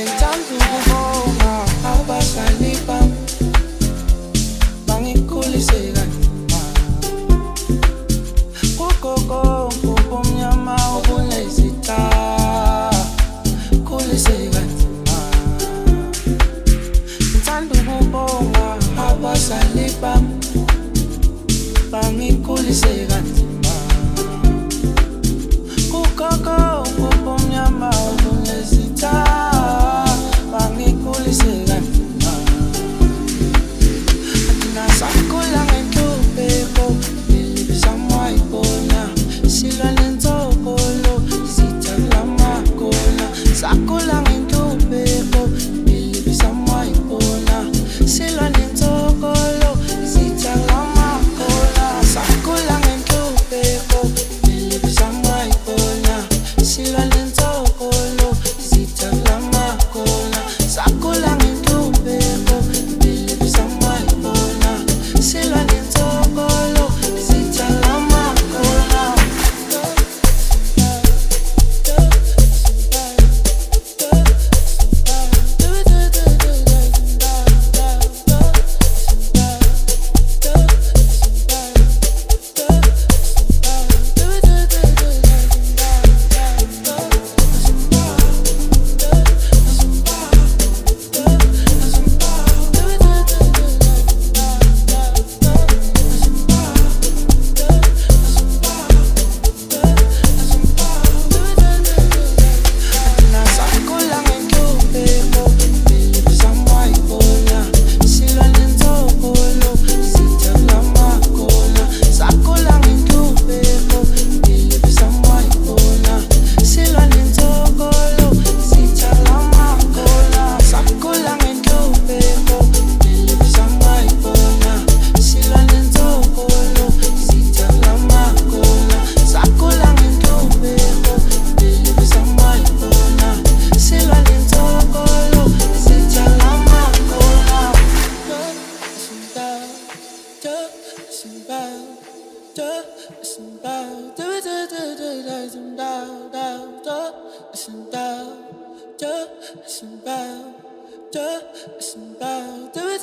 Ngithanda ukubonga abazali bami bangikhulise kanzima. Kugogo ngubumnyama obunezitha, khulise kanzima. Ngithanda ukubonga abazali bami bangikhulise kanzima. Kugogo ngubumnyama obunezitha, bangikhulise kanzima. Athina sakhula ngenhlupheko, belibisa moyibona, silwa nensokolo, zitha kulamakhona. Sakhula ngenhlupheko, belibisa moyibona, silwa nensokolo, zitha kulamakhona. Sakhula ngenhlupheko, belibisa moyibona, silwa nensokolo, zitha kulamakhona. Sakhula ngenhlupheko, belibisa moyibona, silwa nensokolo, zitha kulamakhona. Sakhula ngenhlupheko, belibisa moyibona, silwa nensokolo, zitha kulamakhona. Sakhula ngenhlupheko, belibisa moyibona, silwa nensokolo, zitha kulamakhona. Sakhula ngenhlupheko, belibisa moyibona, silwa nensokolo, zitha kulamakhona. Sakhula ngenhlupheko, belibisa moyibona, silwa nensokolo, zitha kulamakhona. Listen,